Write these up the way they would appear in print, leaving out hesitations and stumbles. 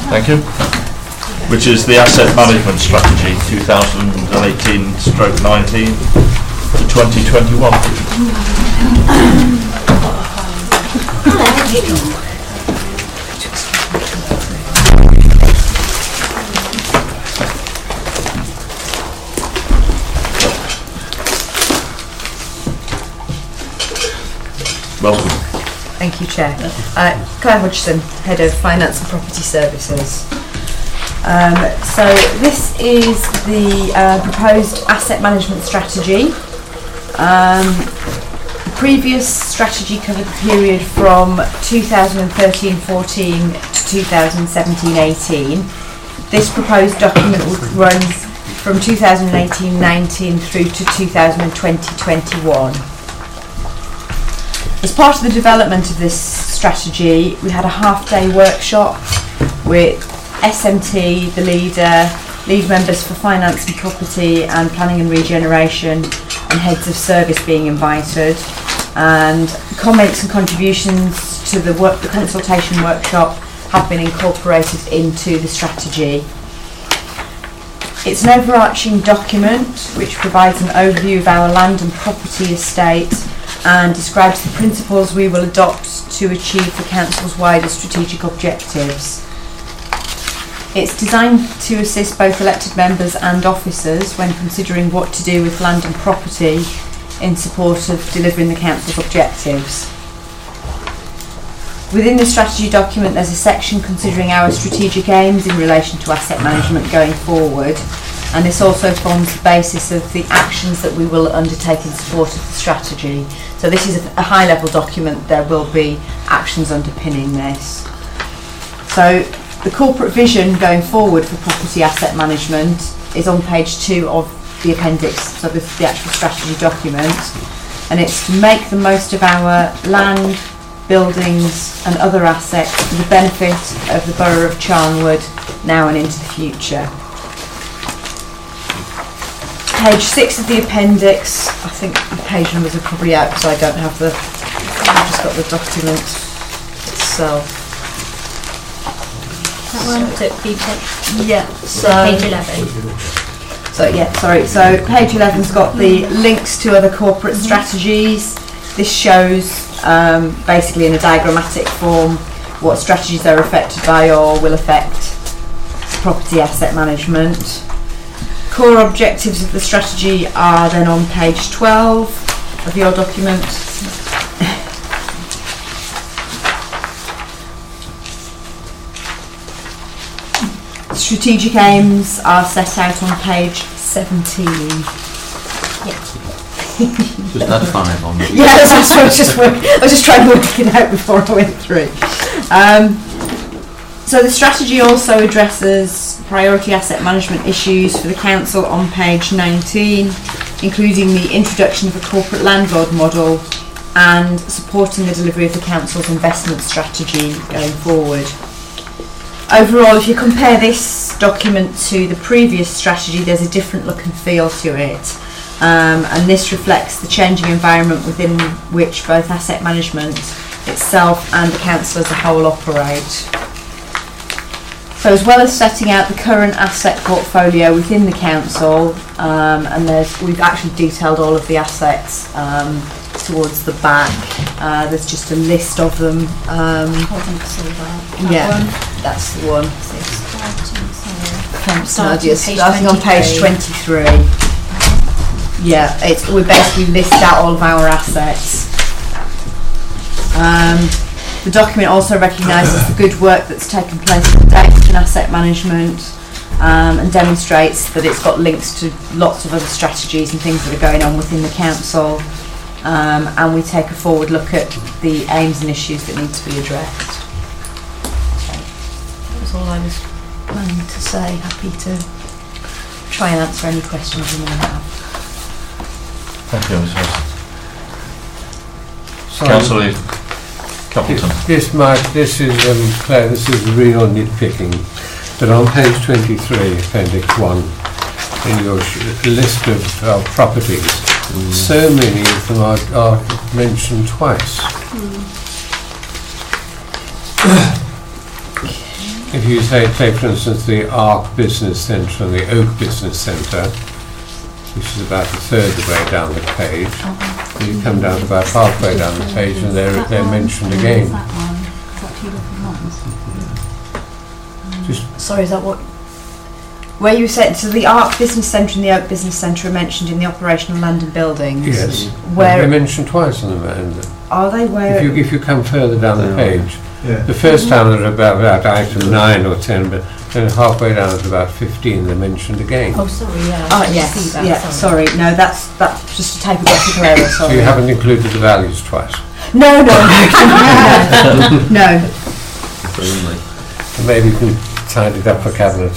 Thank you. Which is the Asset Management Strategy 2018/19 to 2021. Welcome. Thank you, Chair. Claire Hodgson, Head of Finance and Property Services. So this is the proposed asset management strategy. The previous strategy covered the period from 2013-14 to 2017-18. This proposed document runs from 2018-19 through to 2020-21. As part of the development of this strategy, we had a half-day workshop with SMT, the lead members for finance and property and planning and regeneration, and heads of service being invited. And comments and contributions to the consultation workshop have been incorporated into the strategy. It's an overarching document which provides an overview of our land and property estate and describes the principles we will adopt to achieve the Council's wider strategic objectives. It's designed to assist both elected members and officers when considering what to do with land and property in support of delivering the Council's objectives. Within the strategy document, there's a section considering our strategic aims in relation to asset management going forward, and this also forms the basis of the actions that we will undertake in support of the strategy. So this is a high-level document. There will be actions underpinning this. So the corporate vision going forward for property asset management is on page 2 of the appendix, so this is the actual strategy document, and it's to make the most of our land, buildings and other assets for the benefit of the Borough of Charnwood now and into the future. Page 6 of the appendix, I think the page numbers are probably out because I don't have I've just got the document itself. That one? Yeah, so page 11. So page 11's got the links to other corporate strategies. This shows basically in a diagrammatic form what strategies are affected by or will affect property asset management. Core objectives of the strategy are then on page 12 of your document. Strategic aims are set out on page 17. Just add 5 on. Yeah, I was just trying to work it out before I went through. So the strategy also addresses priority asset management issues for the Council on page 19, including the introduction of a corporate landlord model and supporting the delivery of the Council's investment strategy going forward. Overall, if you compare this document to the previous strategy, there's a different look and feel to it. And this reflects the changing environment within which both asset management itself and the Council as a whole operate. So as well as setting out the current asset portfolio within the Council, and we've actually detailed all of the assets towards the back. There's just a list of them. That's the one. Starting on page 23. Yeah, we basically list out all of our assets. The document also recognises the good work that's taken place to date in asset management and demonstrates that it's got links to lots of other strategies and things that are going on within the Council, and we take a forward look at the aims and issues that need to be addressed. That was all I was planning to say. Happy to try and answer any questions you may have. Thank you, Ms. Councillor Coupleton. Yes, Mike, this is Claire, this is real nitpicking, but on page 23, appendix 1, in your list of properties, so many of them are mentioned twice. if you say, take for instance the Arc Business Centre and the Oak Business Centre, which is about a third of the way down the page, you come down to about halfway down the page and they're mentioned again. Sorry, is that what? Where you said, so the Arc Business Centre and the Oak Business Centre are mentioned in the operational land and buildings? Yes. Where They're mentioned twice in the are they? Where? if you come further down the page, the first time they're about item 9 or 10, but then halfway down at about 15 they're mentioned again. Oh, sorry, yeah. Oh, yes, yeah, sorry. No, that's just a typographical error, sorry. So you haven't included the values twice? No. No. Really. So maybe you can tidy it up for Cabinet.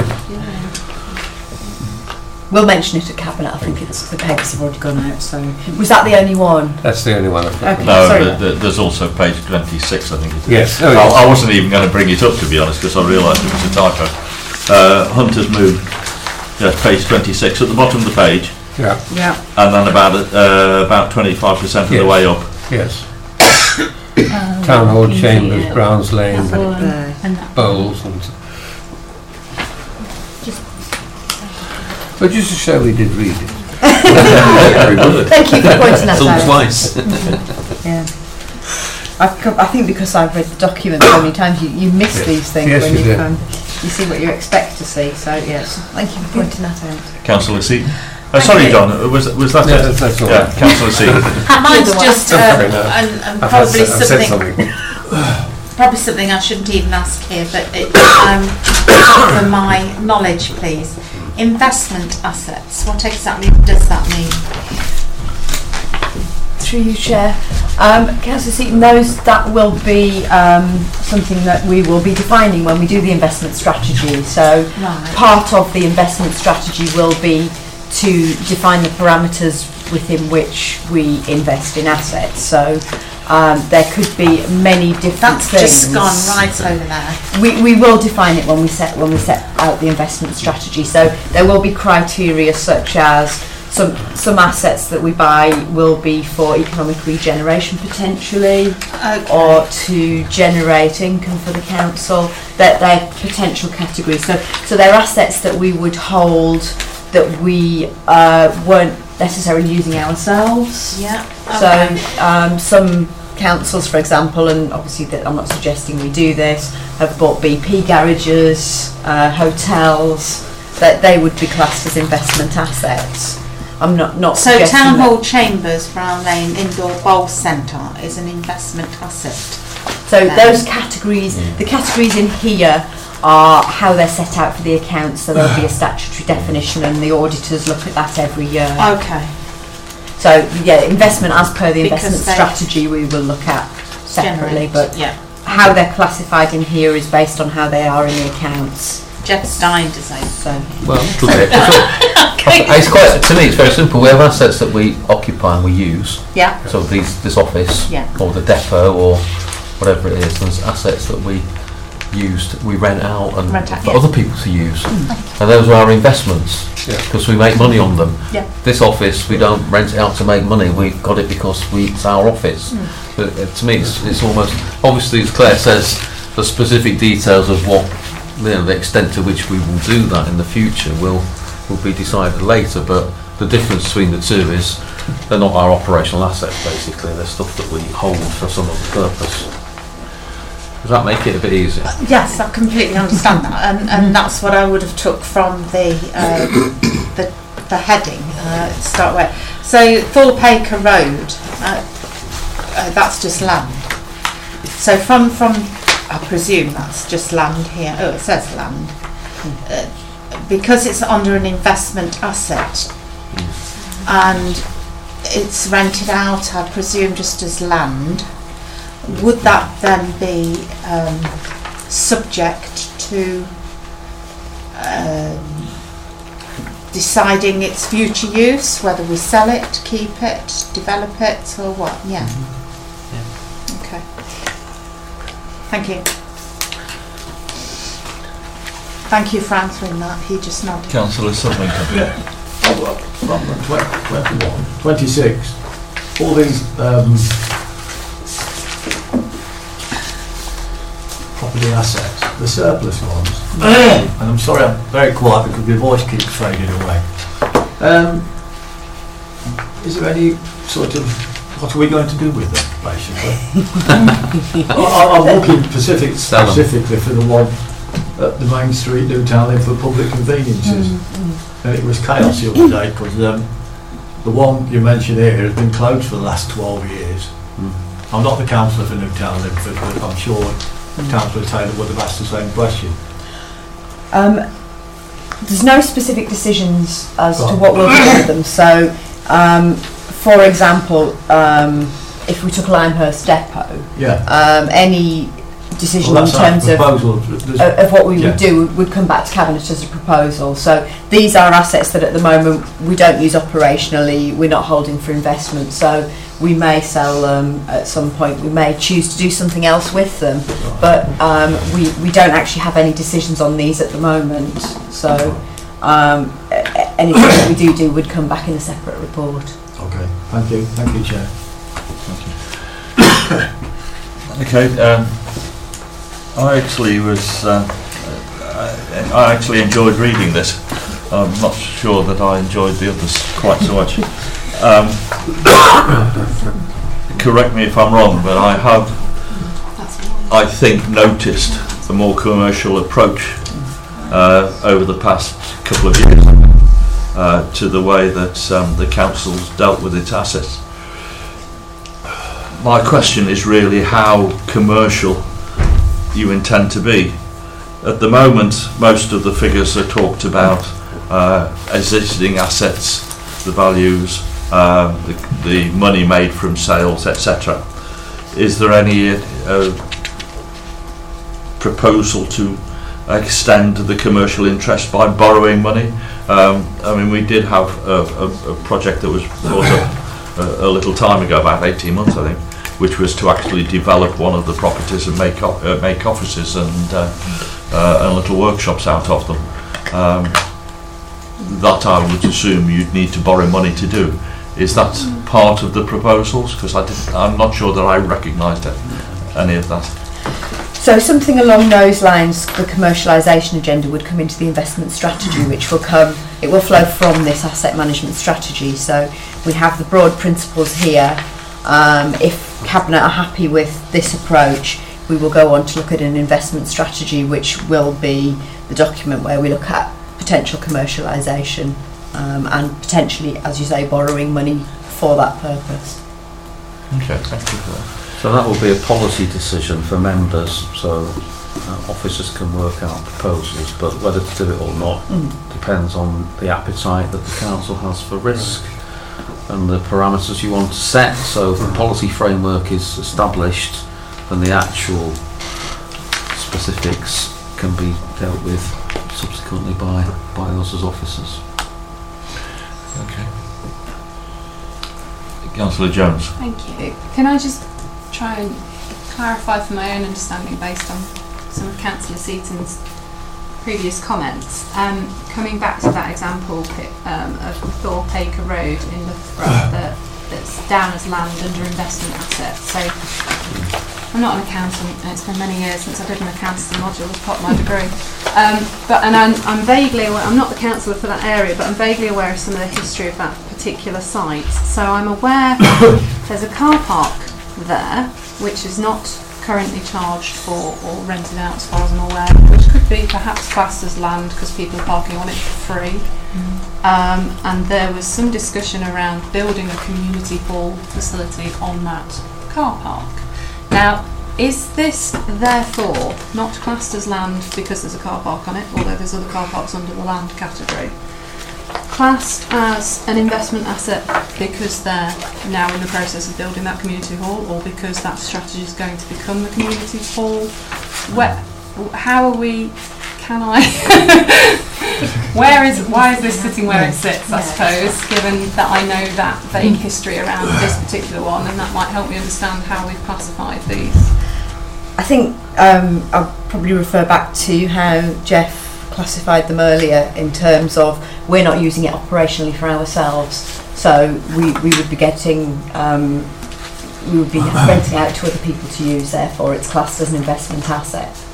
We'll mention it at Cabinet. I think it's the papers have already gone out. So was that the only one? That's the only one I've got. Okay. No, Sorry. there's also page 26, I think it is. Yes. Oh, I yes. wasn't even going to bring it up, to be honest, because I realised it was a typo. Hunter's Moon, page 26, at the bottom of the page, Yeah. Yeah. and then about 25% of the Yes. way up. Yes. Town Hall Chambers, Yeah. Browns Lane, That one, There. and that Bowls, and. Just- But just to show we did read it. Very good. Thank you for pointing that Done out. twice. Yeah. I think because I've read the document so many times, you miss Yes. these things Yes, when you you do. come. You see what you expect to see. So yes, thank you for pointing that out. Councillor Seaton. Sorry, John, was that No, it? that's all Yeah, right. Councillor Seaton. Mine's Either one. just Sorry, no. and I've probably said something something. I shouldn't even ask here, but for my knowledge, please. Investment assets. What exactly does that mean? Through you, Chair. Councillor Seaton, that will be something that we will be defining when we do the investment strategy. So Right. part of the investment strategy will be to define the parameters within which we invest in assets. So there could be many different That's things. just gone right over there. We will define it when we set out the investment strategy. So there will be criteria such as some assets that we buy will be for economic regeneration potentially, Okay. or to generate income for the council. They're potential categories. So they're assets that we would hold that we weren't necessarily using ourselves. Yeah. So Okay. some councils, for example, and obviously I'm not suggesting we do this, have bought BP garages, hotels, that they would be classed as investment assets. I'm not So suggesting Town that- Hall Chambers, Brown Lane Indoor Bowl Centre is an investment asset. So those categories, the categories in here are how they're set out for the accounts, so there'll be a statutory definition and the auditors look at that every year. Okay. So yeah, investment as per the Because investment they strategy we will look at separately, Generate. but Yeah. how they're classified in here is based on how they are in the accounts. Jeff Stein design. So Well, a little bit. It's quite, to me, it's very simple. We have assets that we occupy and we use. Yeah. So this office, Yeah. or the depot, or whatever it is. There's assets that we rent out and Rent out, for yeah. other people to use, and those are our investments Yeah. because we make money on them. Yeah. This office, we don't rent it out to make money. We've got it because it's our office. But to me, it's almost obviously, as Claire says, the specific details of what the extent to which we will do that in the future will be decided later. But the difference between the two is they're not our operational assets. Basically, they're stuff that we hold for some other purpose. Does that make it a bit easier? Yes, I completely understand that, and that's what I would have took from the heading to start with. So Thorpe Road, that's just land. So from I presume that's just land here. Oh, it says land. Because it's under an investment asset and it's rented out, I presume, just as land. Would that then be subject to deciding its future use, whether we sell it, keep it, develop it, or what? Yeah. Okay. Thank you. Thank you for answering that. He just nodded. Councillor Sutherland. 26. All these property assets, the surplus ones, and I'm sorry I'm very quiet because my voice keeps fading away. Is there any sort of, what are we going to do with them, basically? I'm looking specifically for the one at the Main Street, Newtown, for public conveniences. And it was chaos the other day because the one you mentioned here has been closed for the last 12 years. I'm not the councillor for Newtown Linford, but I'm sure Councillor Taylor would have asked the same question. There's no specific decisions as to what we'll do with them. So, for example, if we took Limehurst Depot, any decision in terms of what we would do would come back to Cabinet as a proposal. So these are assets that at the moment we don't use operationally, we're not holding for investment, so we may sell them at some point, we may choose to do something else with them, but we don't actually have any decisions on these at the moment, so anything that we do would come back in a separate report. Okay, thank you Chair. Okay, I actually enjoyed reading this. I'm not sure that I enjoyed the others quite so much. Correct me if I'm wrong, but I have, I think, noticed a more commercial approach over the past couple of years to the way that the council's dealt with its assets. My question is really how commercial you intend to be. At the moment, most of the figures are talked about existing assets, the values, the money made from sales, etc. Is there any proposal to extend the commercial interest by borrowing money? I mean, we did have a project that was brought up a little time ago, about 18 months I think, which was to actually develop one of the properties and make offices and little workshops out of them. That I would assume you'd need to borrow money to do. Is that part of the proposals? Because I'm not sure that I recognised any of that. So something along those lines, the commercialisation agenda would come into the investment strategy, which will come, it will flow from this asset management strategy. So we have the broad principles here. If Cabinet are happy with this approach, we will go on to look at an investment strategy, which will be the document where we look at potential commercialisation and potentially, as you say, borrowing money for that purpose. Okay, thank you for that. So that will be a policy decision for members, so officers can work out proposals, but whether to do it or not depends on the appetite that the council has for risk and the parameters you want to set. So if the policy framework is established, then the actual specifics can be dealt with subsequently by us as officers. Okay. Councillor Jones. Thank you. Can I just try and clarify from my own understanding based on some of Councillor Seaton's previous comments, coming back to that example of Thorpe Acre Road in Loughborough that's down as land under investment assets. So I'm not an accountant, and it's been many years since I did an accountancy module as part of my degree. I'm vaguely aware, I'm not the councillor for that area, but I'm vaguely aware of some of the history of that particular site. So I'm aware there's a car park there, which is not currently charged for or rented out as far as I'm aware, which could be perhaps classed as land because people are parking on it for free. And there was some discussion around building a community hall facility on that car park. Now, is this therefore not classed as land because there's a car park on it, although there's other car parks under the land category? Classed as an investment asset because they're now in the process of building that community hall, or because that strategy is going to become the community hall? How are we? Can I? Why is this sitting where it sits? I suppose, given that I know that vague history around this particular one, and that might help me understand how we've classified these. I think I'll probably refer back to how Jeff classified them earlier in terms of we're not using it operationally for ourselves, so we would be getting we would be renting out to other people to use, therefore it's classed as an investment asset.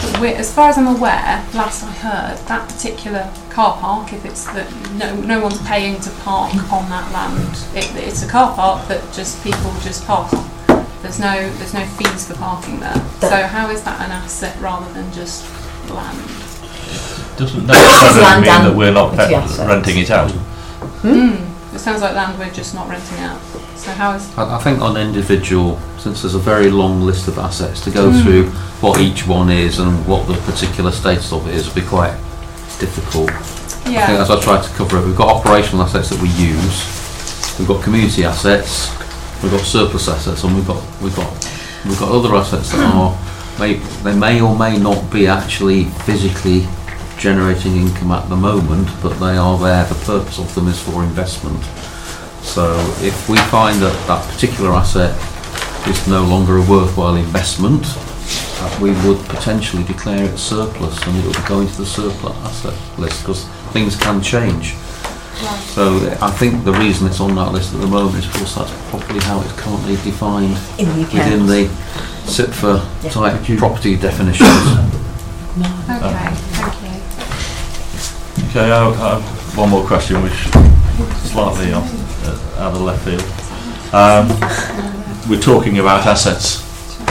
as far as I'm aware, last I heard, that particular car park, if it's that no one's paying to park on that land, it's a car park that just people just park on. There's no fees for parking there. So how is that an asset rather than just land? Doesn't necessarily land mean and that we're not property assets. renting it out. It sounds like land we're just not renting out. So how is... I think on individual, since there's a very long list of assets to go through what each one is and what the particular status of it is, would be quite difficult. Yeah. I think as I tried to cover it, we've got operational assets that we use, we've got community assets, we've got surplus assets, and we've got other assets that are they may or may not be actually physically generating income at the moment, but they are there. The purpose of them is for investment. So if we find that that particular asset is no longer a worthwhile investment, we would potentially declare it surplus, and it would go into the surplus asset list, because things can change. Right. So I think the reason it's on that list at the moment is because that's probably how it's currently defined In the within account. the SIPFA Yeah. type property definitions. Okay, thank you. Okay, I have one more question, which is slightly out of left field. We're talking about assets.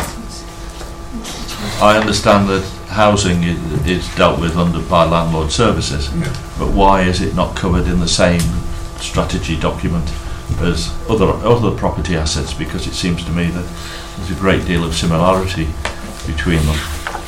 I understand that housing is dealt with by landlord services, but why is it not covered in the same strategy document as other property assets? Because it seems to me that there's a great deal of similarity between them.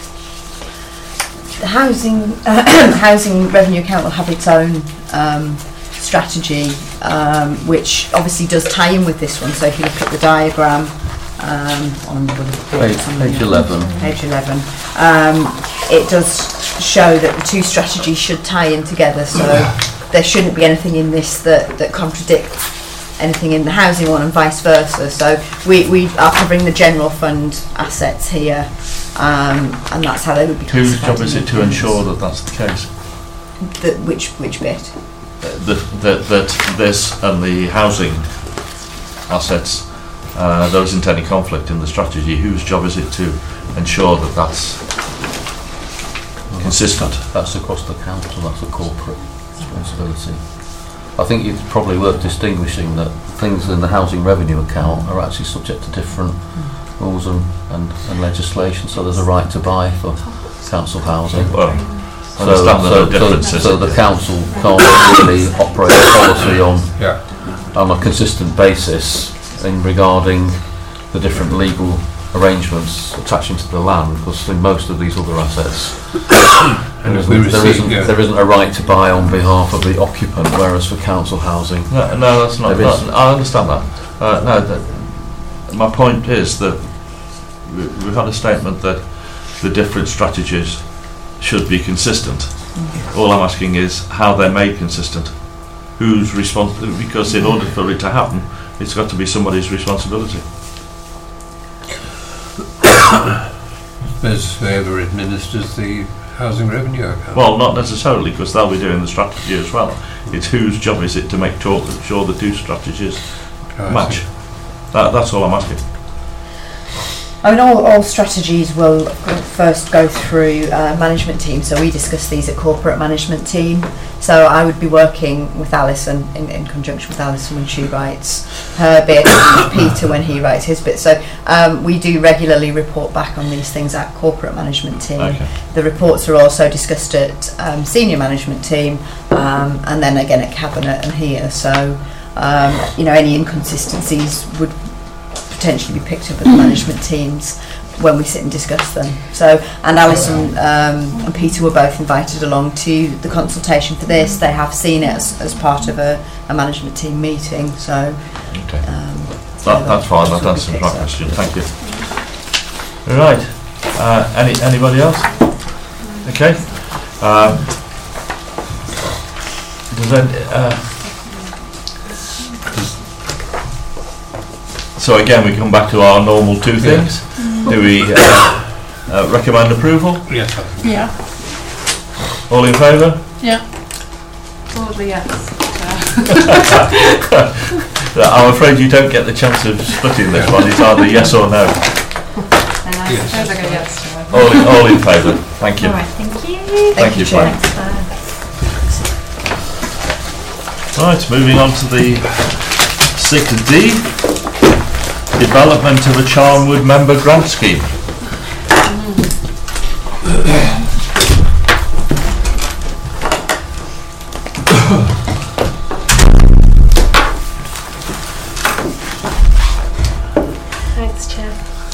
The housing revenue account will have its own strategy, which obviously does tie in with this one. So if you look at the diagram on Page 11. Page 11, it does show that the two strategies should tie in together. So there shouldn't be anything in this that contradicts anything in the housing one, and vice versa. So we are covering the general fund assets here, and that's how they would be Whose classified. job is it to ensure that that's the case? Which bit? That this and the housing assets, there isn't any conflict in the strategy. Whose job is it to ensure that that's consistent? That's across the council, that's a corporate responsibility. I think it's probably worth distinguishing that things in the housing revenue account are actually subject to different rules and legislation, so there's a right to buy for council housing. Well, I understand there are differences. So the council can't really operate a policy on a consistent basis in regarding the different legal arrangements attaching to the land, because in most of these other assets there isn't a right to buy on behalf of the occupant, whereas for council housing No, that's not. I understand that. My point is that we've had a statement that the different strategies should be consistent. All I'm asking is how they're made consistent. Who's responsible? Because in order for it to happen, it's got to be somebody's responsibility. As whoever administers the housing revenue account. Well, not necessarily, because they'll be doing the strategy as well. It's whose job is it to make sure the two strategies match. That's all I'm asking. I mean, all strategies will first go through management team. So we discuss these at corporate management team. So I would be working with Alison in conjunction with Alison when she writes her bit, and Peter when he writes his bit. So we do regularly report back on these things at corporate management team. Okay. The reports are also discussed at senior management team, and then again at cabinet and here. So any inconsistencies would potentially be picked up at the management teams when we sit and discuss them. So, and Alison and Peter were both invited along to the consultation for this. They have seen it as part of a management team meeting. So, okay. That's fine. That answers my question. Thank you. All right. Anybody else? Okay. So again, we come back to our normal two things. Do we recommend approval? Yes. Yeah. All in favour? Yeah. Broadly, yes. I'm afraid you don't get the chance of splitting this one. It's either yes or no. And I suppose I go yes. All in favour. Thank you. All right, thank you. Thank you, Frank. Thanks, Claire. Right, moving on to the 6D, development of a Charnwood member grant scheme. Thanks, Chair.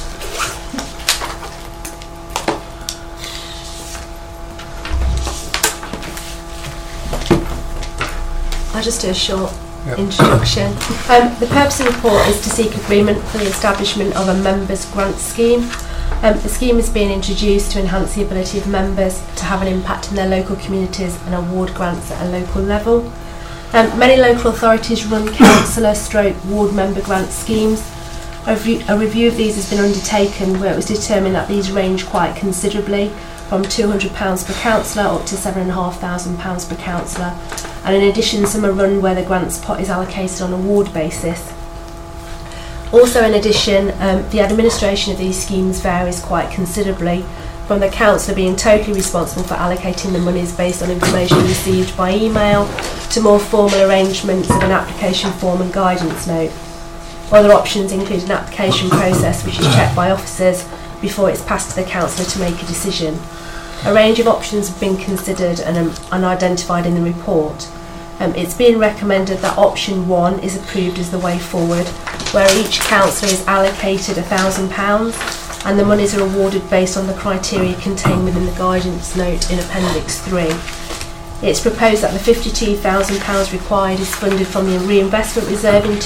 I'll just do a short introduction. The purpose of the report is to seek agreement for the establishment of a members' grant scheme. The scheme is being introduced to enhance the ability of members to have an impact in their local communities and award grants at a local level. Many local authorities run councillor/ward member grant schemes. A review of these has been undertaken where it was determined that these range quite considerably, from £200 per councillor up to £7,500 per councillor, and in addition some are run where the grants pot is allocated on a ward basis. Also in addition, the administration of these schemes varies quite considerably, from the councillor being totally responsible for allocating the monies based on information received by email to more formal arrangements of an application form and guidance note. Other options include an application process which is checked by officers before it's passed to the councillor to make a decision. A range of options have been considered and identified in the report. It's being recommended that option 1 is approved as the way forward, where each councillor is allocated £1,000 and the monies are awarded based on the criteria contained within the guidance note in Appendix 3. It's proposed that the £52,000 required is funded from the reinvestment reserve in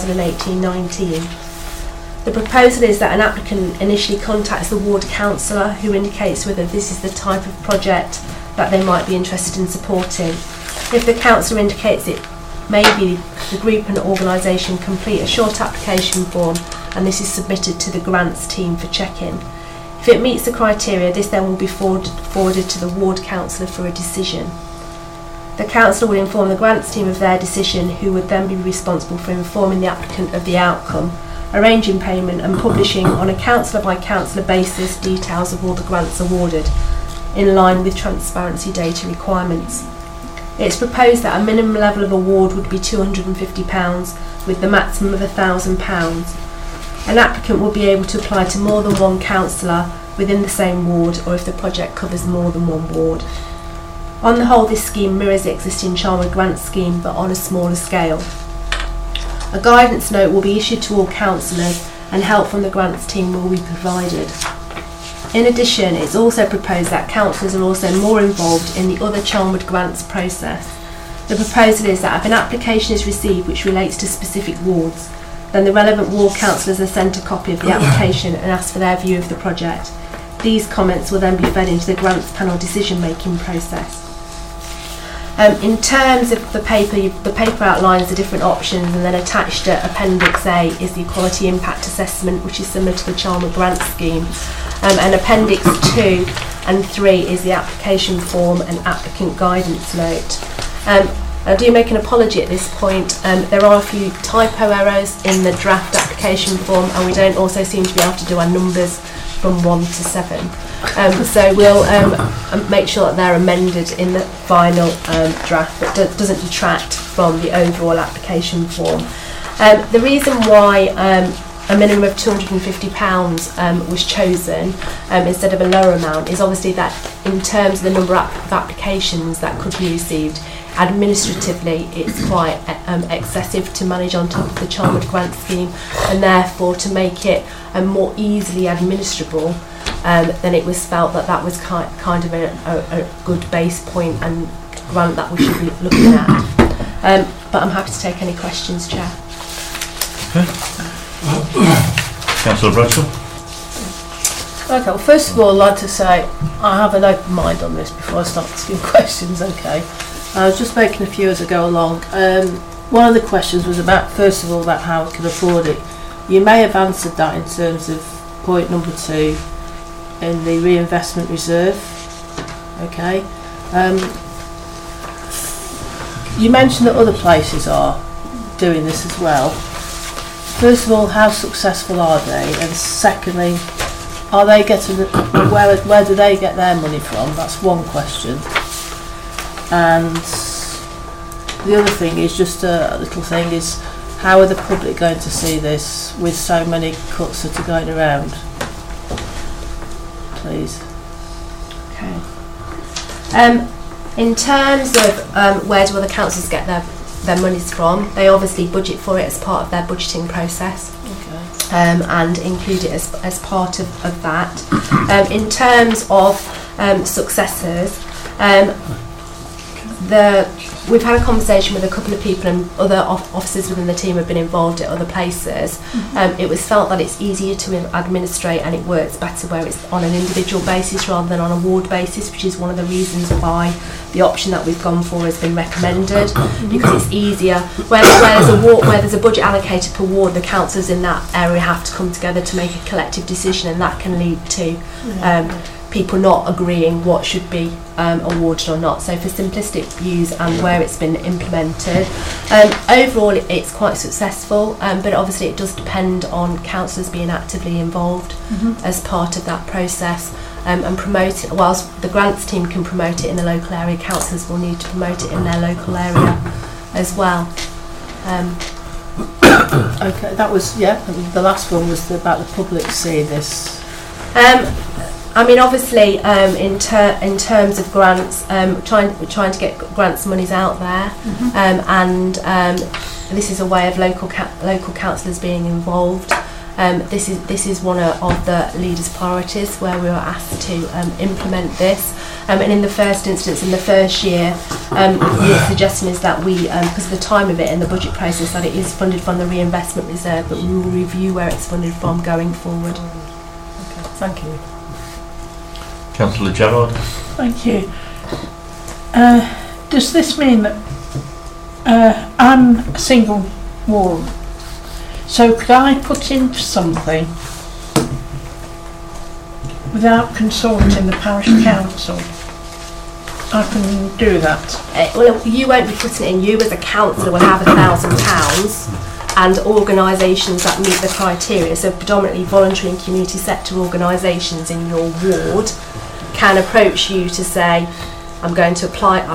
2018-19. The proposal is that an applicant initially contacts the ward councillor who indicates whether this is the type of project that they might be interested in supporting. If the councillor indicates it may be, the group and organisation complete a short application form and this is submitted to the grants team for check-in. If it meets the criteria, this then will be forwarded to the ward councillor for a decision. The councillor will inform the grants team of their decision, who would then be responsible for informing the applicant of the outcome, arranging payment and publishing on a councillor by councillor basis details of all the grants awarded, in line with transparency data requirements. It's proposed that a minimum level of award would be £250 with the maximum of £1,000. An applicant will be able to apply to more than one councillor within the same ward or if the project covers more than one ward. On the whole, this scheme mirrors the existing Charnwood grant scheme but on a smaller scale. A guidance note will be issued to all councillors and help from the grants team will be provided. In addition, it's also proposed that councillors are also more involved in the other Charnwood grants process. The proposal is that if an application is received which relates to specific wards, then the relevant ward councillors are sent a copy of the application and asked for their view of the project. These comments will then be fed into the grants panel decision-making process. In terms of the paper outlines the different options, and then attached to Appendix A is the Equality Impact Assessment, which is similar to the Charnwood grant scheme. And Appendix 2 and 3 is the application form and applicant guidance note. I do make an apology at this point. There are a few typo errors in the draft application form, and we don't also seem to be able to do our numbers from 1 to 7. So we'll make sure that they're amended in the final draft, but doesn't detract from the overall application form. The reason why a minimum of £250 was chosen instead of a lower amount is obviously that in terms of the number of applications that could be received, administratively it's quite excessive to manage on top of the Charnwood grant scheme, and therefore to make it more easily administrable, then it was felt that that was kind of a good base point and grant that we should be looking at. But I'm happy to take any questions, Chair. Okay. Councillor Bradshaw. Okay, well, first of all, I'd like to say I have an open mind on this before I start asking questions, okay? I was just making a few as I go along. One of the questions was about, first of all, about how we can afford it. You may have answered that in terms of point number 2 in the reinvestment reserve, okay? You mentioned that other places are doing this as well. First of all, how successful are they? And secondly, are they getting, where do they get their money from? That's one question. And the other thing is just a little thing is, how are the public going to see this with so many cuts that are going around? Please. Okay. In terms of where do other councils get their monies from, they obviously budget for it as part of their budgeting process. Okay. And include it as part of that. In terms of successors, we've had a conversation with a couple of people, and other officers within the team have been involved at other places. It was felt that it's easier to administrate and it works better where it's on an individual basis rather than on a ward basis, which is one of the reasons why the option that we've gone for has been recommended, because it's easier. Where there's a budget allocated per ward, the councillors in that area have to come together to make a collective decision, and that can lead to people not agreeing what should be awarded or not. So for simplistic views and where it's been implemented, overall it's quite successful, but obviously it does depend on councillors being actively involved as part of that process, and promote it. Whilst the grants team can promote it in the local area, councillors will need to promote it in their local area as well. Okay, that was, the last one was about the public seeing this. I mean, obviously, in terms of grants, trying to get grants monies out there, and this is a way of local councillors being involved. This is one of the leaders' priorities where we were asked to implement this. And in the first instance, in the first year, the suggestion is that we, because of the time of it and the budget process, that it is funded from the reinvestment reserve, but we will review where it's funded from going forward. Okay, thank you. Councillor Gerard. Thank you. Does this mean that I'm a single ward, so could I put in something without consulting the parish council? I can do that. Well, you won't be putting it in. You as a councillor will have £1,000, and organisations that meet the criteria, so predominantly voluntary and community sector organisations in your ward, can approach you to say, I'm planning to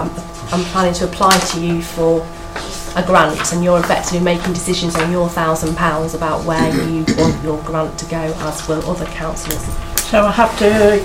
apply to you for a grant, and you're effectively making decisions on your £1,000 about where you want your grant to go, as will other councillors. So I have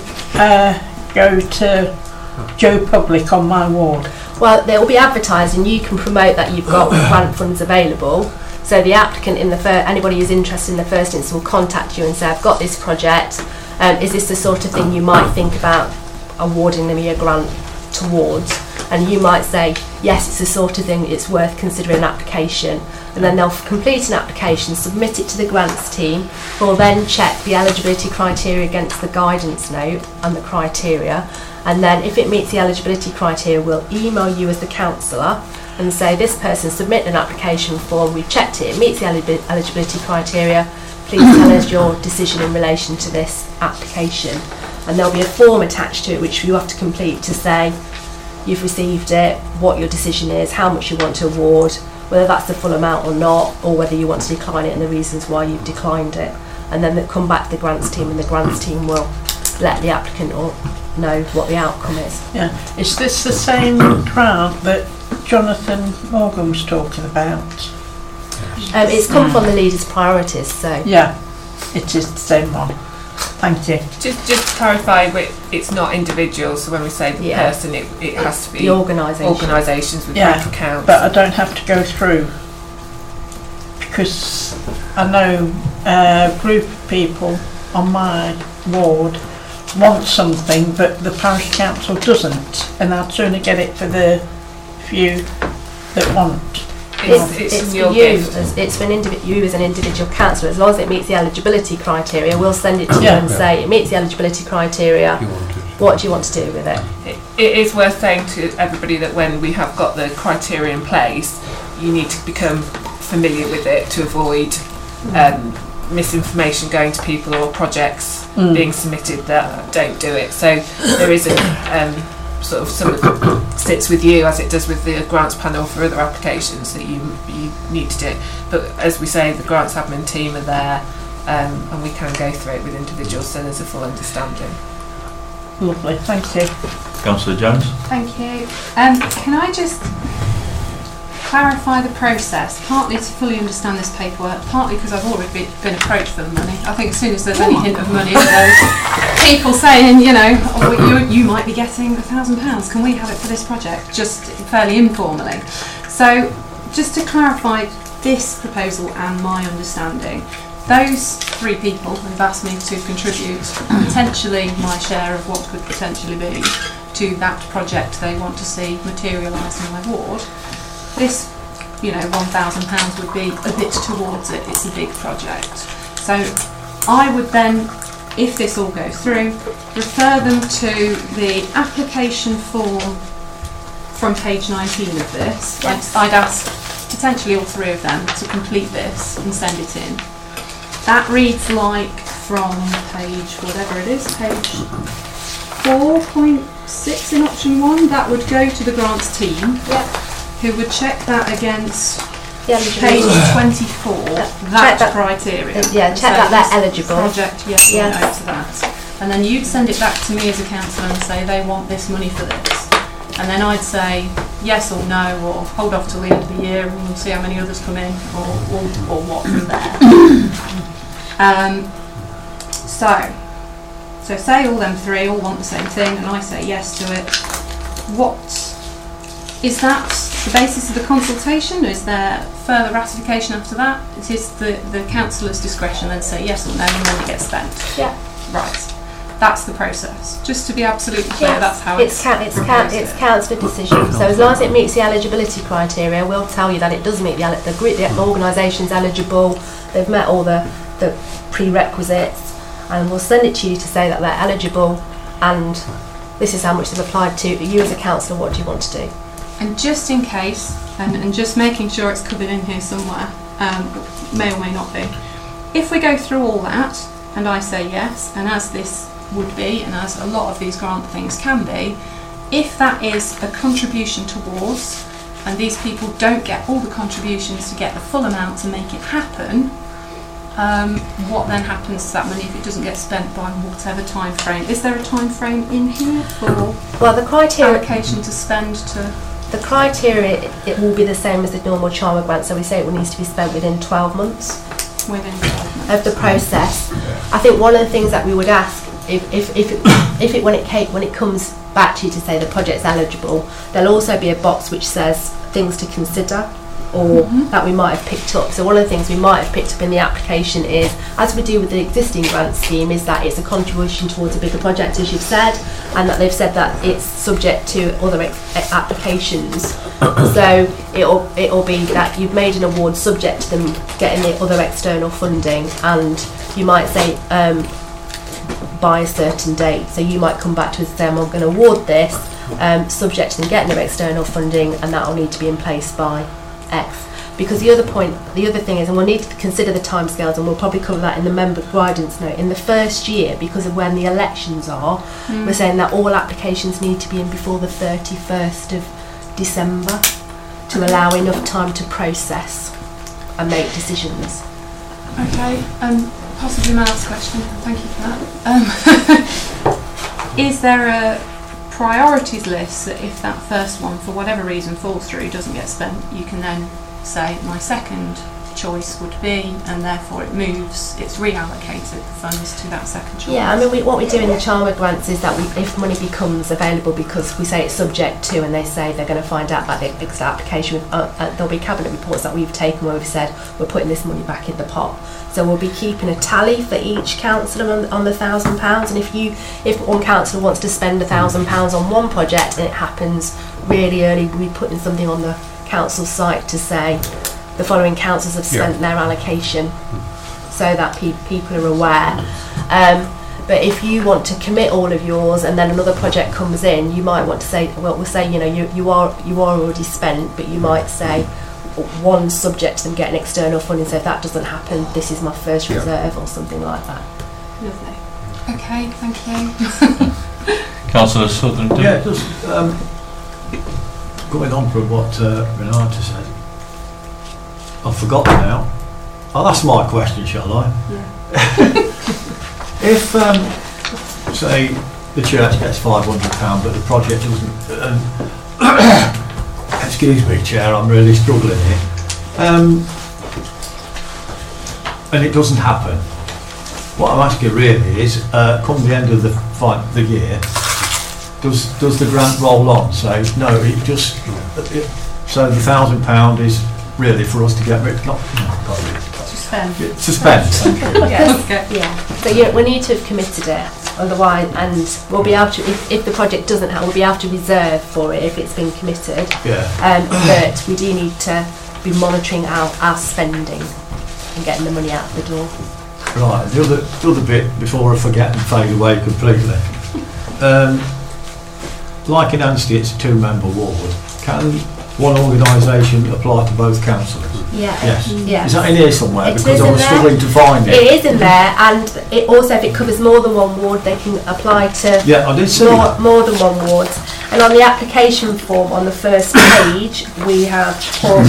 to go to Joe Public on my ward? Well, they will be advertised, and you can promote that you've got grant funds available. So the applicant anybody who's interested in the first instance will contact you and say, I've got this project. Is this the sort of thing you might think about awarding them a grant towards? And you might say, yes, it's the sort of thing it's worth considering an application. And then they'll complete an application, submit it to the grants team, who will then check the eligibility criteria against the guidance note and the criteria. And then if it meets the eligibility criteria, we'll email you as the councillor and say, this person submitted an application form, we've checked it, it meets the eligibility criteria, please tell us your decision in relation to this application. And there'll be a form attached to it which you have to complete to say you've received it, what your decision is, how much you want to award, whether that's the full amount or not, or whether you want to decline it and the reasons why you've declined it. And then they'll come back to the grants team, and the grants team will let the applicant know what the outcome is. Yeah. Is this the same grant that Jonathan Morgan was talking about? It's come from the leaders' priorities, so... Yeah, it is the same one. Thank you. Just to clarify, it's not individuals, so when we say the person, it has to be the organisations with bank accounts. But I don't have to go through, because I know a group of people on my ward want something, but the parish council doesn't, and I'd sooner get it for the few that want. It's for you. It's for you as an individual councillor. As long as it meets the eligibility criteria, we'll send it to you and say it meets the eligibility criteria. What do you want to do with it? It is worth saying to everybody that when we have got the criteria in place, you need to become familiar with it to avoid misinformation going to people or projects being submitted that don't do it. So there is a sort of some sits with you as it does with the grants panel for other applications that you need to do. But as we say, the grants admin team are there and we can go through it with individuals so there's a full understanding. Lovely, thank you. Councillor Jones. Thank you. Can I just clarify the process, partly to fully understand this paperwork, partly because I've already been approached for the money. I think as soon as there's any hint of money, there's people saying, you know, oh, you might be getting £1,000, can we have it for this project? Just fairly informally. So just to clarify this proposal and my understanding, those 3 people have asked me to contribute potentially my share of what could potentially be to that project they want to see materialise in my ward. This, you know, £1,000 would be a bit towards it. It's a big project. So I would then, if this all goes through, refer them to the application form from page 19 of this. Yes. I'd ask potentially all 3 of them to complete this and send it in. That reads like from page, whatever it is, page 4.6 in option 1, that would go to the grants team. Yep. Who would check that against The page eligibility. 24, Check that criteria. Yeah, check that they're eligible. Project, yes or Yes. no to that. And then you'd send it back to me as a councillor and say they want this money for this. And then I'd say yes or no, or hold off till the end of the year and we'll see how many others come in, or what from there. So say all them 3 all want the same thing and I say yes to it. What is that the basis of the consultation? Is there further ratification after that? It is the councillor's discretion then say yes or no and then it gets spent. Yeah. Right. That's the process. Just to be absolutely clear, Yes, that's how it's councillor decision. So as long as it meets the eligibility criteria, we'll tell you that it does meet the organisation's eligible. They've met all the prerequisites, and we'll send it to you to say that they're eligible, and this is how much they've applied to. But you as a councillor, what do you want to do? And just in case, and just making sure it's covered in here somewhere, may or may not be. If we go through all that, and I say yes, and as this would be, and as a lot of these grant things can be, if that is a contribution towards, and these people don't get all the contributions to get the full amount to make it happen, what then happens to that money if it doesn't get spent by whatever time frame? Is there a time frame in here for the criteria allocation to spend to? The criteria, it will be the same as the normal Charmer grant, so we say it needs to be spent within 12 months. Within 12 months. Of the process. I think one of the things that we would ask, when it comes back to you to say the project's eligible, there'll also be a box which says things to consider, or that we might have picked up. So one of the things we might have picked up in the application is, as we do with the existing grant scheme, is that it's a contribution towards a bigger project, as you've said, and that they've said that it's subject to other applications. So it'll be that you've made an award subject to them getting the other external funding, and you might say by a certain date. So you might come back to us and say, I'm going to award this subject to them getting their external funding, and that will need to be in place by X. Because the other thing is, and we'll need to consider the timescales, and we'll probably cover that in the member guidance note, in the first year, because of when the elections are, we're saying that all applications need to be in before the 31st of December to allow enough time to process and make decisions. Okay, possibly my last question, thank you for that. Is there a priorities list that if that first one, for whatever reason, falls through, doesn't get spent, you can then say my second choice would be, and therefore it moves, it's reallocated the funds to that second choice? Yeah, I mean, what we do in the Charmer grants is that if money becomes available, because we say it's subject to, and they say they're going to find out about the extra application, there'll be cabinet reports that we've taken where we've said we're putting this money back in the pot. So we'll be keeping a tally for each councillor on the £1,000, and if one councillor wants to spend £1,000 on one project and it happens really early, we'll be putting something on the council site to say the following councillors have spent their allocation, so that people are aware. But if you want to commit all of yours and then another project comes in, you might want to say, well, we'll say, you know, you are already spent, but you might say one subject to them getting external funding, so if that doesn't happen, this is my first reserve, or something like that. Lovely. Okay, thank you. Councillor Sutherland. Yeah, just going on from what Renata said, I've forgotten now, I'll ask my question, shall I? If, say, the church gets £500, but the project doesn't... excuse me, Chair, I'm really struggling here. And it doesn't happen. What I'm asking really is, come the end of the year, does the grant roll on? So no, it just so the £1,000 is really for us to get rid. Suspend. Suspend. Yeah. So we need to have committed it, otherwise, and we'll be able to. If the project doesn't happen, we'll be able to reserve for it if it's been committed. Yeah. But we do need to be monitoring our spending and getting the money out the door. Right. The other bit before I forget and fade away completely. Like in Anstey, it's a 2-member ward. Can one organisation apply to both councillors? Yeah. Yes. Yeah. Is that in here somewhere? It Because is I in was there. struggling to find it. It is in there, and it also, if it covers more than one ward, they can apply to Yeah, I did see that. more than one ward. And on the application form on the first page, we have put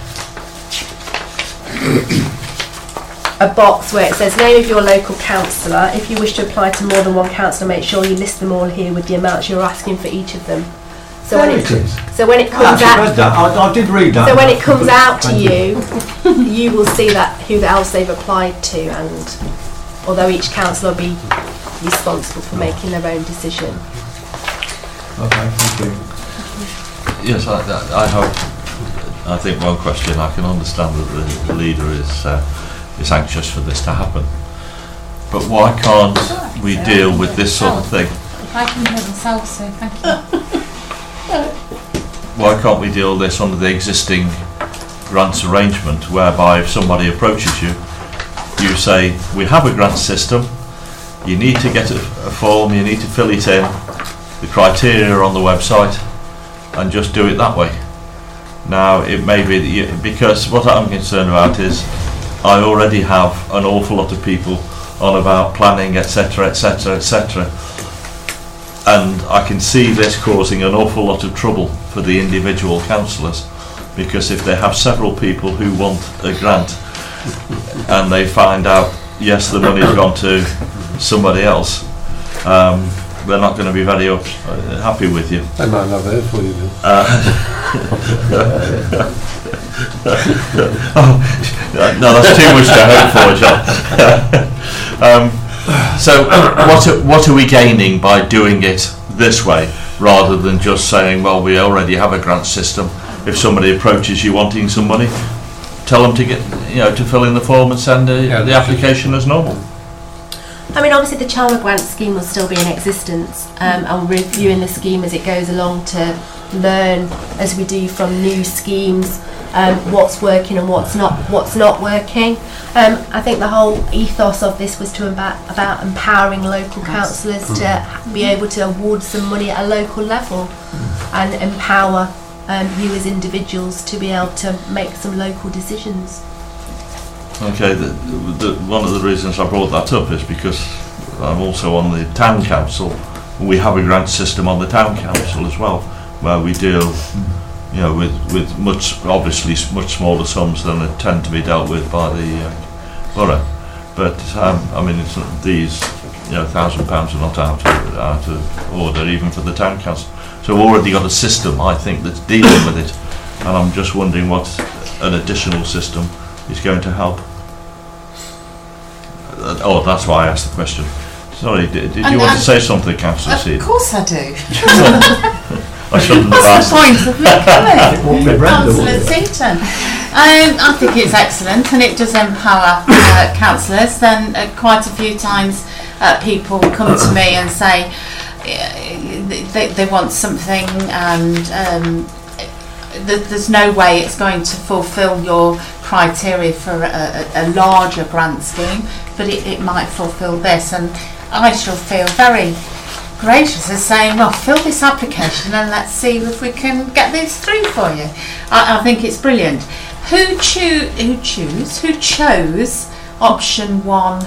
a box where it says name of your local councillor. If you wish to apply to more than one councillor, make sure you list them all here with the amounts you're asking for each of them. So when it comes I out, read that. I did read that. so when it comes out to Thank you, you will see that who else they've applied to, and although each councillor will be responsible for making their own decision. Okay, thank you. Yes, I have. I think one question. I can understand that the leader is anxious for this to happen, but why can't we deal with this sort of thing? I can hear myself, so thank you. Why can't we deal this under the existing grants arrangement, whereby if somebody approaches you, you say, we have a grant system, you need to get a form, you need to fill it in, the criteria are on the website, and just do it that way. Now, it may be that because what I'm concerned about is I already have an awful lot of people on about planning, etc., etc., etc., and I can see this causing an awful lot of trouble for the individual councillors, because if they have several people who want a grant and they find out, yes, the money's gone to somebody else, they're not going to be very happy with you. They might not vote for you. No, that's too much to hope for, John. So what are we gaining by doing it this way, rather than just saying, well, we already have a grant system, if somebody approaches you wanting some money, tell them to get, to fill in the form and send the application as normal? I mean, obviously the Chalmer Grant scheme will still be in existence, and we're reviewing the scheme as it goes along to learn, as we do from new schemes, what's working and what's not working. I think the whole ethos of this was about empowering local councillors to be able to award some money at a local level, and empower you as individuals to be able to make some local decisions. Okay, one of the reasons I brought that up is because I'm also on the town council. We have a grant system on the town council as well, where we deal, with much smaller sums than tend to be dealt with by the borough. But these, £1,000 are not out of order even for the town council. So we've already got a system, I think, that's dealing with it, and I'm just wondering what an additional system is going to help. That's why I asked the question. Sorry, did you want to say something, Councillor Seed? Of course I do. I shouldn't have What's asked. the point of me coming? Councillor Seaton. I think it's excellent, and it does empower councillors. Then quite a few times people come to me and say they want something, and there's no way it's going to fulfil your criteria for a larger grant scheme, but it might fulfil this, and I shall feel very gracious as saying, well, fill this application and let's see if we can get this through for you. I think it's brilliant. Who chose option 1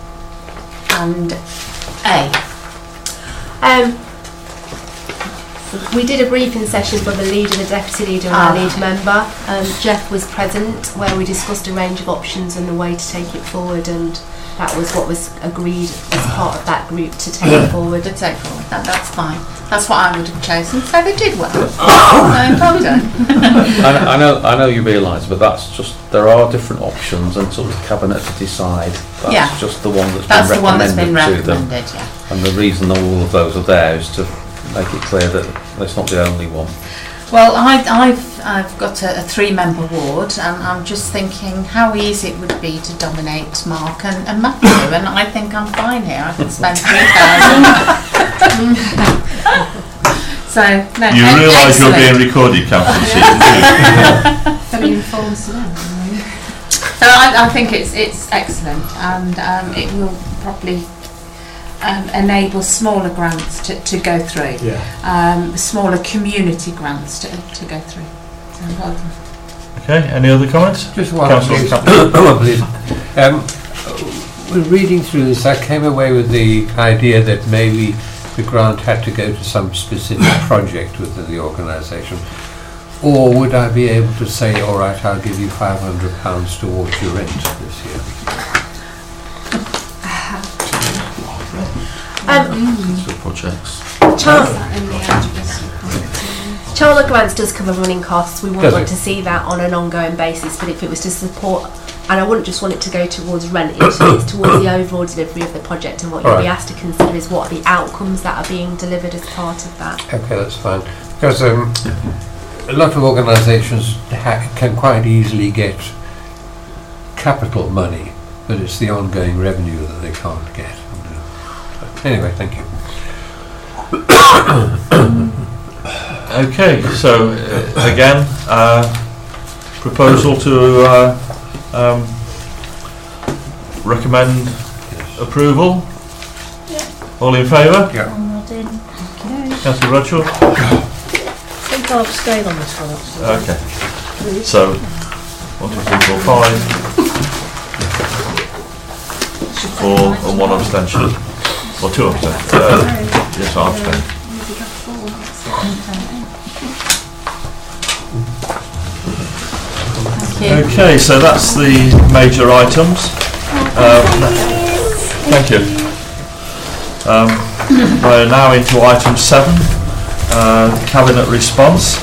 and A? We did a briefing session for the leader, the deputy leader and our lead member. Jeff was present where we discussed a range of options and the way to take it forward, and that was what was agreed as part of that group to take it forward. To take forward, that's fine. That's what I would have chosen, so they did well. Well done. I know you realise, but that's just, there are different options and sort of the cabinet to decide. That's just the one that's been recommended to them. Yeah. And the reason all of those are there is to make it clear that it's not the only one. Well, I've got a 3-member ward, and I'm just thinking how easy it would be to dominate Mark and Matthew, and I think I'm fine here. I can spend 3,000. So, no, you realise you're being recorded, Councillor Seaton, do you? Very informed to them. So I think it's excellent, and it will probably enable smaller grants to go through, smaller community grants to go through. So well done. Okay, any other comments? Just one, please. When reading through this, I came away with the idea that maybe the grant had to go to some specific project within the organisation. Or would I be able to say, all right, I'll give you £500 towards your rent this year? Projects. Charlotte Grants does cover running costs. We wouldn't want to see that on an ongoing basis, but if it was to support, and I wouldn't just want it to go towards rent, it's towards the overall delivery of the project, and what you'll be asked to consider is what are the outcomes that are being delivered as part of that. Okay, that's fine. Because a lot of organisations can quite easily get capital money, but it's the ongoing revenue that they can't get. Anyway, thank you. Okay, so again, proposal to recommend approval. All in favour? Yeah. Councillor Bradshaw? I think I'll abstain on this one, actually. Okay. So, 1, 2, 3, 4, 5. 4 and 1 abstention. Or 2 abstentions. Yes, I'll abstain. Okay, so that's the major items. Thank you. We're now into item 7, cabinet response.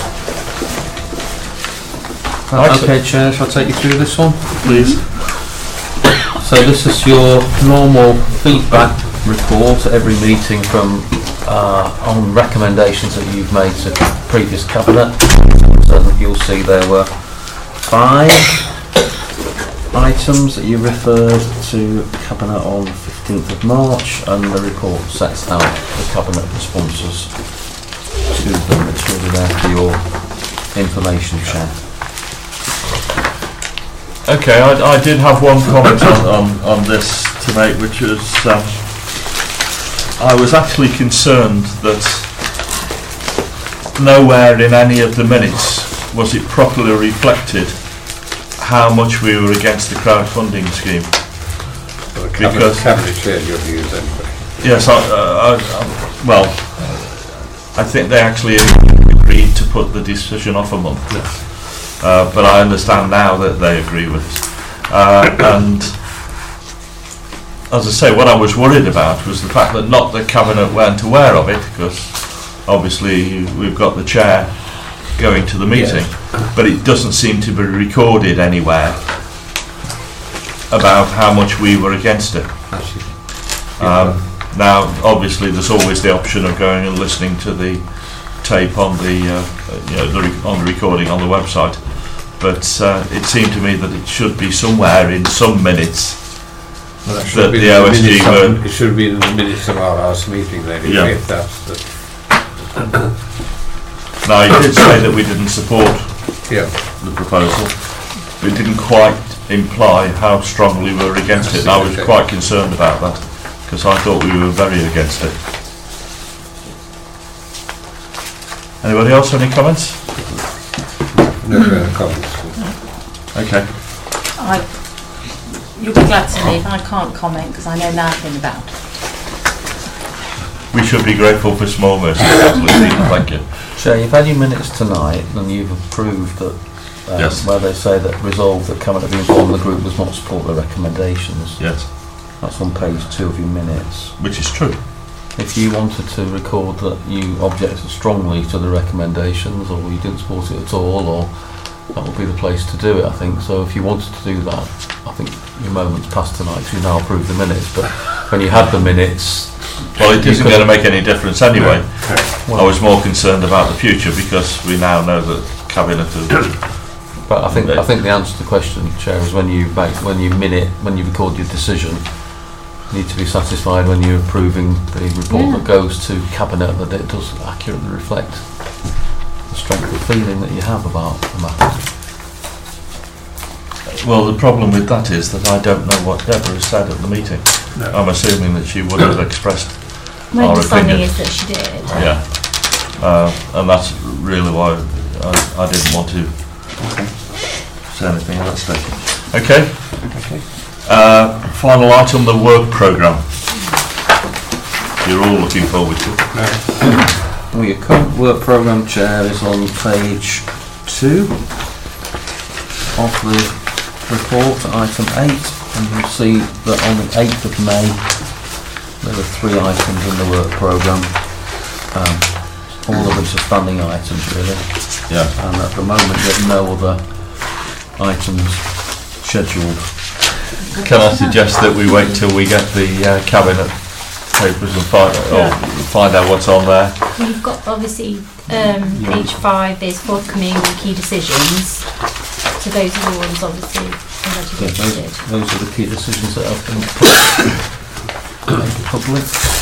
Okay, Chair, shall I take you through this one? Please. So this is your normal feedback report at every meeting from on recommendations that you've made to previous cabinet. So you'll see there were 5 items that you referred to cabinet on 15th of March, and the report sets out the cabinet responses to them. It's really there for your information, Chair. Okay, I did have one comment on this to make, which was I was actually concerned that nowhere in any of the minutes was it properly reflected how much we were against the crowdfunding scheme. Well, the cabinet shared your views anyway. Yes, well, I think they actually agreed to put the decision off a month. Yes. But I understand now that they agree with us. And as I say, what I was worried about was the fact that not the cabinet weren't aware of it, because obviously we've got the chair going to the meeting, but it doesn't seem to be recorded anywhere about how much we were against it. Now, obviously, there's always the option of going and listening to the tape on the on the recording on the website, but it seemed to me that it should be somewhere in some minutes that the OSG were. It should be in the minutes of our last meeting, then. If that's the. Now, you did say that we didn't support the proposal, but it didn't quite imply how strongly we were against it, and I was quite concerned about that, because I thought we were very against it. Anybody else, any comments? No further comments. Okay. You'll be glad to leave. I can't comment because I know nothing about it. we should be grateful for small mercies. Absolutely. Thank you. Chair, you've had your minutes tonight and you've approved that Yes. where they say that resolved that Cabinet be informed the group does not support the recommendations. Yes, That's on page 2 of your minutes. which is true. If you wanted to record that you objected strongly to the recommendations or you didn't support it at all, or that would be the place to do it, I think. So if you wanted to do that, I think your moment's passed tonight because you now approved the minutes. But when you had the minutes... Well, it isn't going to make any difference anyway. Well, I was more concerned about the future because we now know that Cabinet has... But I think the answer to the question, Chair, is when you record your decision, you need to be satisfied when you're approving the report that goes to Cabinet that it does accurately reflect the strength of feeling that you have about the matter. Well, the problem with that is that I don't know what Deborah said at the meeting. No. I'm assuming that she would have expressed My our understanding opinion. is that she did. Yeah, and that's really why I didn't want to say anything at that stage. Okay. Final item, the work programme. You're all looking forward to it. Well, your current work programme, Chair, is on page 2 of the report, item 8, and you'll see that on the 8th of May there are 3 items in the work programme, all of which are standing items really, Yeah. and at the moment there's no other items scheduled. Can I suggest that we wait till we get the Cabinet papers and find out what's on there? Well, you've got obviously page 5 is forthcoming key decisions. So those are the ones obviously already Yeah, listed. those are the key decisions that have been made public.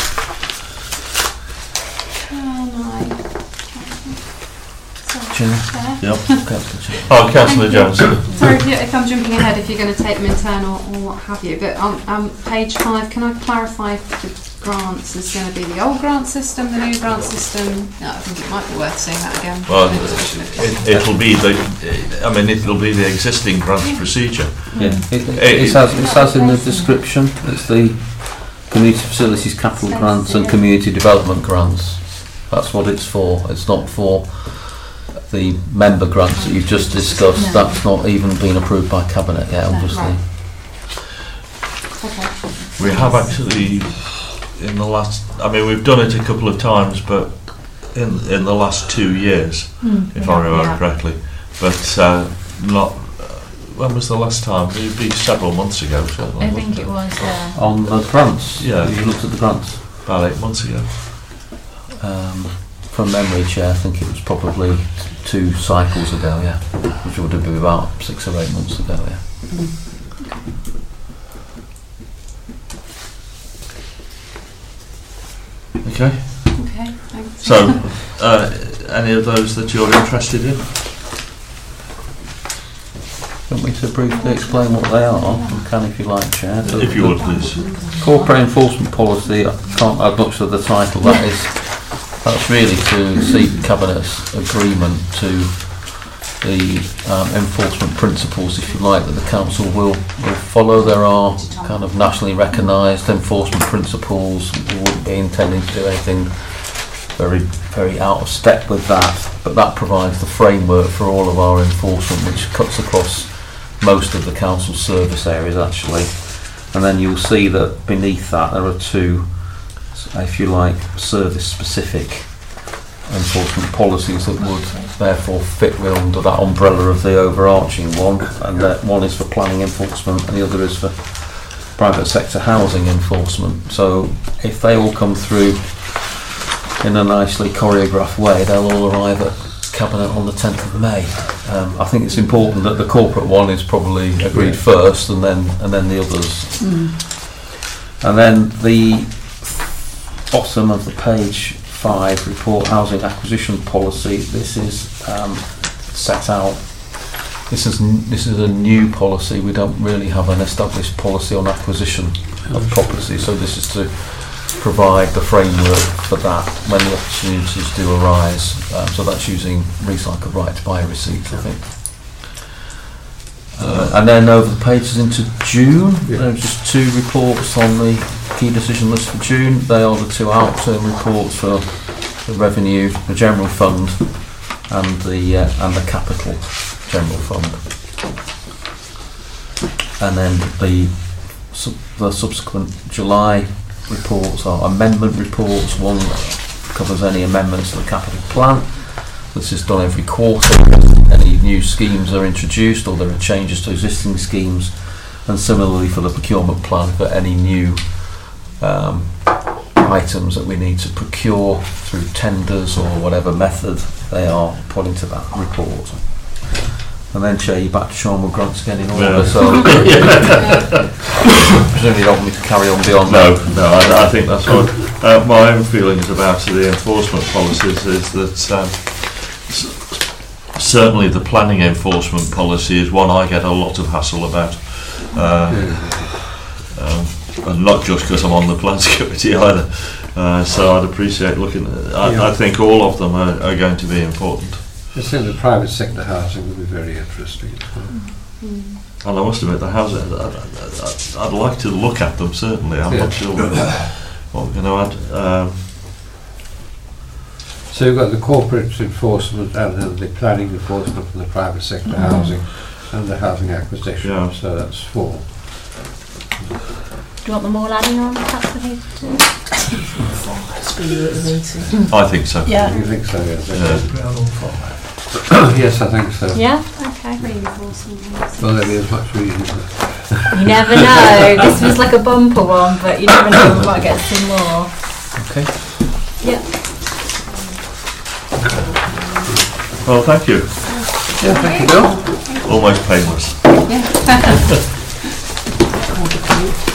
Chair. Yep. Councillor Chair. Oh, Councillor Jones. Sorry if I'm jumping ahead, if you're going to take them in turn or what have you, but on page 5, can I clarify if the grants is going to be the old grant system, the new grant system? No, I think it might be worth saying that again. Well, it'll be it'll be the existing grants procedure. Yeah, it has in the description. It's the community facilities capital grants and community development grants. That's what it's for. It's not for the member grants that you've just discussed. No. That's not even been approved by Cabinet yet, obviously. Right. Okay. We have actually, in the last, we've done it a couple of times, but in the last 2 years, if I remember correctly. But not. When was the last time? It'd be several months ago. Certainly, I think it was. On the grants? Yeah. You looked at the grants? about 8 months ago. From memory, Chair, I think it was probably 2 cycles ago, yeah. Which would have been about 6 or 8 months ago, yeah. Okay. Okay, thanks. So, any of those that you're interested in? Want me to briefly explain what they are? I can if you like, Chair. So If you would, please. Corporate enforcement policy, I can't add much to the title. That's really to seek Cabinet's agreement to the enforcement principles, if you like, that the Council will follow. There are kind of nationally recognised enforcement principles. We wouldn't be intending to do anything very, very out of step with that, but that provides the framework for all of our enforcement, which cuts across most of the Council service areas actually. And then you'll see that beneath that there are 2, if you like, service-specific enforcement policies that would therefore fit under that umbrella of the overarching one, and that one is for planning enforcement and the other is for private sector housing enforcement. So if they all come through in a nicely choreographed way, they'll all arrive at Cabinet on the 10th of May. I think it's important that the corporate one is probably agreed first, and then the others. And then the bottom of the page 5 report housing acquisition policy. This is set out. This is a new policy. We don't really have an established policy on acquisition of property, so this is to provide the framework for that when the opportunities do arise. So that's using recycled right to buy receipts, I think. And then over the pages into June, there's just 2 reports on the key decision list for June. They are the 2 out-term reports for the revenue, the general fund, and the capital general fund. And then the subsequent July reports are amendment reports. One covers any amendments to the capital plan. This is done every quarter. Any new schemes are introduced or there are changes to existing schemes, and similarly for the procurement plan, for any new items that we need to procure through tenders or whatever method, they are put into that report. And then, Chair, you're back to Sean grants again in order, so presumably you don't want me to carry on beyond that. No, I think that's what my own feelings about the enforcement policies is that certainly the planning enforcement policy is one I get a lot of hassle about, and not just because I'm on the plans committee either, so I'd appreciate looking at I think all of them are going to be important. I think the private sector housing will be very interesting as well. And I must admit, the housing, I'd like to look at them, certainly. I'm not sure what we're going to add. So you've got the corporate enforcement and then the planning enforcement for the private sector housing and the housing acquisition, so that's 4. Do you want them all adding on? That's the page 2. I think so. Yeah. You think so, yes. Yes, I think so. Yeah? Okay. Well, there'll be as much reading. You never know. This was like a bumper one, but you never know, we might get some more. Okay. Yeah. Well, thank you. Yeah, thank you, Bill. Almost painless. Yeah.